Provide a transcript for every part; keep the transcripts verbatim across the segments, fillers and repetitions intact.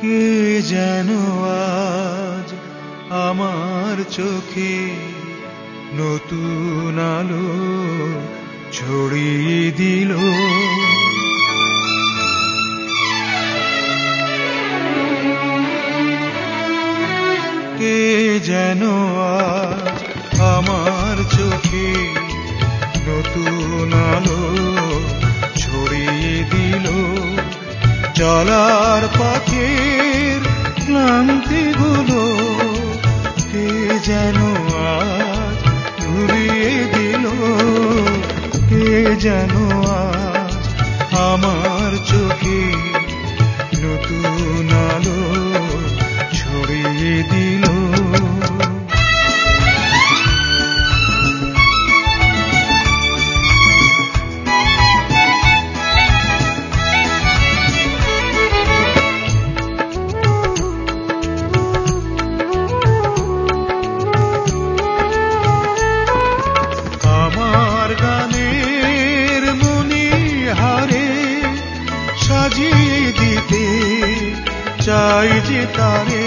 কে যেন আজ আমার চোখে নতুন আলো ছড়িয়ে দিল। কে যেন আজ আমার চোখে নতুন আলো ছড়িয়ে দিল। চলার পথের ক্লান্তিগুলো কে যেন আজ ভুলিয়ে দিল। কে যেন আজ আমার চোখে নতুন আলো ছড়িয়ে দিল। সাজিয়ে দিতে চাই যে তারে,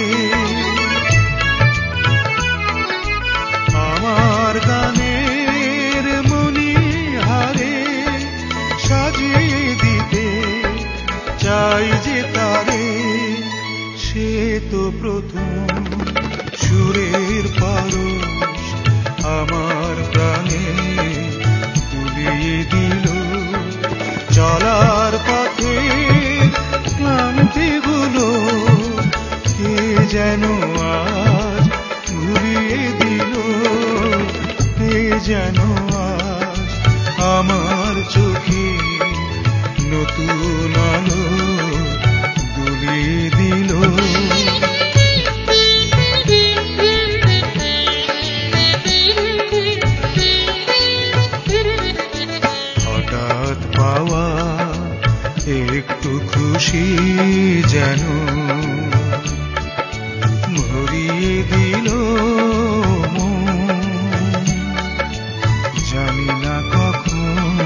আমার গানের মণিহারে সাজিয়ে দিতে চাই যে তারে। সে তো প্রথম সুরের পারস আমার প্রাণে তুলিয়ে দিল। চলার পথে ক্লান্তিগুলো কে যেন আজ ভুলিয়ে দিল। কে যেন আজ আমার চোখে নতুন আলো দুলিয়ে দিল। হঠাৎ পাওয়া একটু খুশি যেন ভরিয়ে দিল মন। জানি না কখন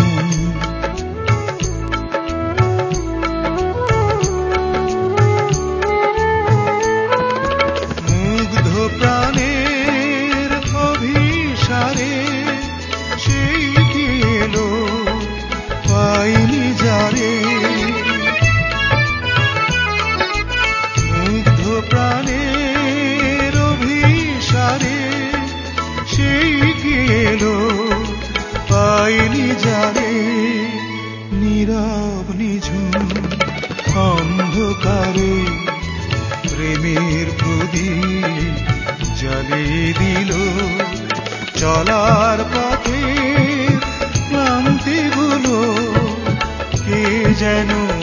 মুগ্ধ প্রাণের অভিসারে সেই কি এলো পাইনি যারে। মুগ্ধ প্রাণের অভিসারে সেই কি এলো পাইনি যারে। নীরব নিঝুম অন্ধকারে প্রেমের প্রদীপ জ্বালিয়ে দিল। চলার পথে ক্লান্তিগুলো কে যেন